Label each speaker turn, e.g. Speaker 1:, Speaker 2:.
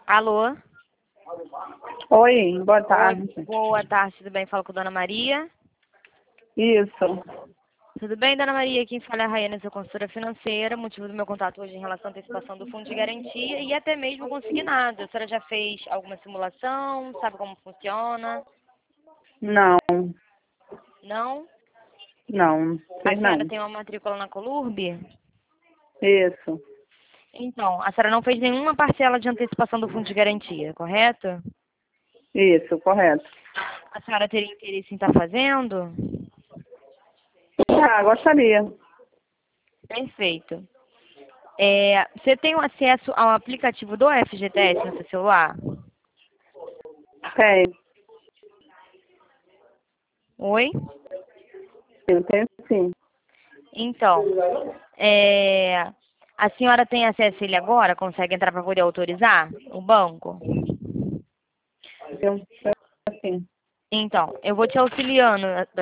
Speaker 1: Alô?
Speaker 2: Oi, boa
Speaker 1: Oi,
Speaker 2: tarde.
Speaker 1: boa tarde, tudo bem? Falo com a Dona Maria.
Speaker 2: Isso.
Speaker 1: Tudo bem, Dona Maria? Quem fala é a Raiane, sua consultora financeira. Motivo do meu contato hoje em relação à antecipação do fundo de garantia e até mesmo consignado. A senhora já fez alguma simulação? Sabe como funciona?
Speaker 2: Não,
Speaker 1: Não?
Speaker 2: não,
Speaker 1: A
Speaker 2: sei
Speaker 1: senhora
Speaker 2: não.
Speaker 1: tem uma matrícula na Colurb?
Speaker 2: Isso,
Speaker 1: Então, a senhora não fez nenhuma parcela de antecipação do fundo de garantia, correto?
Speaker 2: isso, correto.
Speaker 1: A senhora teria interesse em estar fazendo?
Speaker 2: Ah, gostaria.
Speaker 1: Perfeito. Você tem o acesso ao aplicativo do FGTS no seu celular?
Speaker 2: Tem,
Speaker 1: Oi?
Speaker 2: eu tenho sim.
Speaker 1: Então, a senhora tem acesso a ele agora? Consegue entrar para poder autorizar o banco?
Speaker 2: Eu, sim.
Speaker 1: Então, eu vou te auxiliando